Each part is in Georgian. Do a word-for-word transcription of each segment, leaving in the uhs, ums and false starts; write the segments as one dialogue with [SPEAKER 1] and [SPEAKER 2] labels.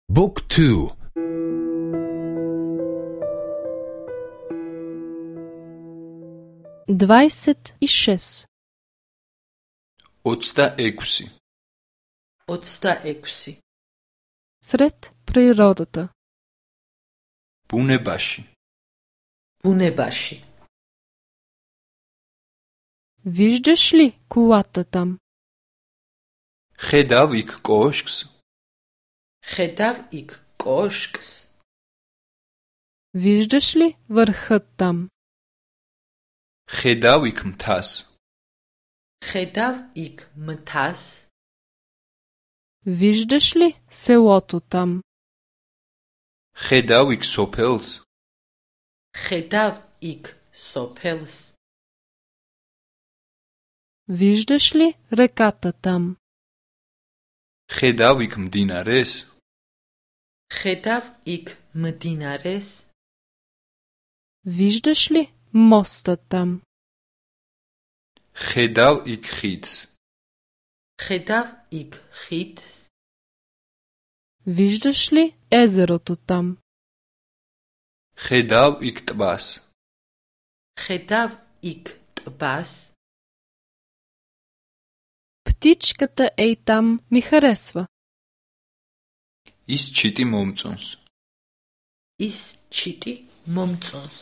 [SPEAKER 1] Book two.
[SPEAKER 2] Dvajset i šest.
[SPEAKER 3] ოცდაექვსი.
[SPEAKER 4] ოცდაექვსი.
[SPEAKER 2] Sred prirodata.
[SPEAKER 3] ბუნებაში.
[SPEAKER 4] ბუნებაში.
[SPEAKER 2] Виждаш ли кулата там?
[SPEAKER 3] ხედავ იქ კოშკს.
[SPEAKER 4] ხედავ იქ კოშკს.
[SPEAKER 2] Виждаш ли върхът там?
[SPEAKER 3] ხედავ იქ მთას.
[SPEAKER 4] ხედავ იქ მთას.
[SPEAKER 2] Виждаш ли селото там?
[SPEAKER 3] ხედავ იქ სოფელს.
[SPEAKER 4] ხედავ იქ სოფელს.
[SPEAKER 2] Виждаш ли реката там?
[SPEAKER 3] ხედავ იქ მდინარეს.
[SPEAKER 4] ხედავ იქ მდინარეს.
[SPEAKER 2] Виждаш ли моста там?
[SPEAKER 3] ხედავ იქ ხიდს.
[SPEAKER 4] ხედავ იქ ხიდს.
[SPEAKER 2] Виждаш ли езерото там?
[SPEAKER 3] ხედავ იქ ტბას.
[SPEAKER 4] ხედავ იქ ტბას.
[SPEAKER 2] Птичката ей там ми харесва.
[SPEAKER 3] ის ჩიტი მომწონს.
[SPEAKER 4] ის ჩიტი მომწონს.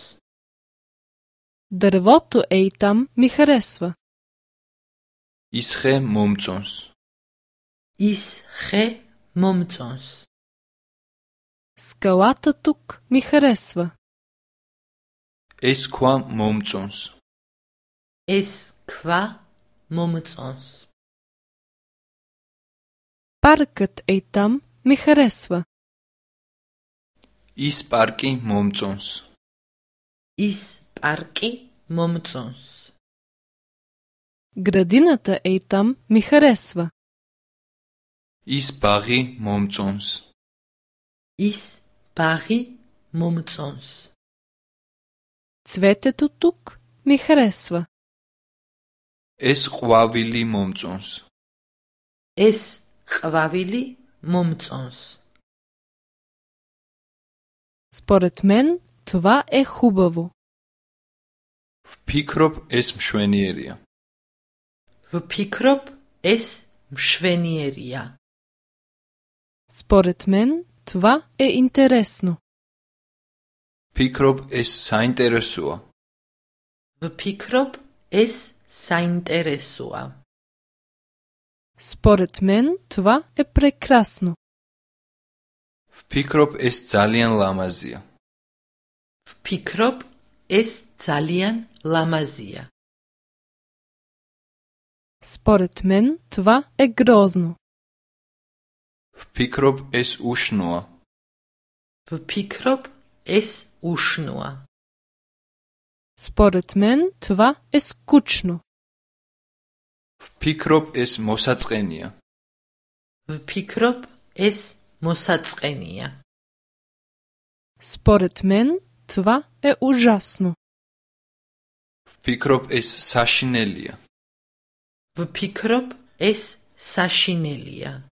[SPEAKER 2] Дървото ей там ми харесва.
[SPEAKER 3] ის ხე მომწონს.
[SPEAKER 4] ის ხე მომწონს.
[SPEAKER 2] Скалата тук ми харесва.
[SPEAKER 3] ეს ქვა მომწონს.
[SPEAKER 4] ეს ქვა მომწონს.
[SPEAKER 2] Паркът ей там ми харесва.
[SPEAKER 3] ის პარკი მომწონს.
[SPEAKER 4] ის პარკი მომწონს.
[SPEAKER 2] Градината ей там ми харесва.
[SPEAKER 3] ის ბაღი მომწონს.
[SPEAKER 4] ის ბაღი მომწონს.
[SPEAKER 2] Цветето тук ми харесва.
[SPEAKER 3] ეს ყვავილი მომწონს.
[SPEAKER 4] ეს ყვავილი მომწონს.
[SPEAKER 2] Според мен това е хубаво.
[SPEAKER 3] ვფიქრობ ეს მშვენიერია.
[SPEAKER 4] ვფიქრობ ეს მშვენიერია.
[SPEAKER 2] Според мен това е интересно.
[SPEAKER 3] ვფიქრობ ეს საინტერესოა.
[SPEAKER 4] ვფიქრობ ეს საინტერესოა.
[SPEAKER 2] Според мен това е прекрасно.
[SPEAKER 3] ვფიქრობ ეს ძალიან ლამაზია.
[SPEAKER 4] ვფიქრობ ეს ძალიან ლამაზია.
[SPEAKER 2] Според мен това е грозно.
[SPEAKER 3] ვფიქრობ ეს უშნოა.
[SPEAKER 4] ვფიქრობ ეს უშნოა.
[SPEAKER 2] Според мен това е скучно.
[SPEAKER 3] ვფიქრობ ეს მოსაწყენია.
[SPEAKER 4] ვფიქრობ ეს მოსაწყენია.
[SPEAKER 2] Според мен това е ужасно.
[SPEAKER 3] ვფიქრობ ეს საშინელია.
[SPEAKER 4] ვფიქრობ ეს საშინელია.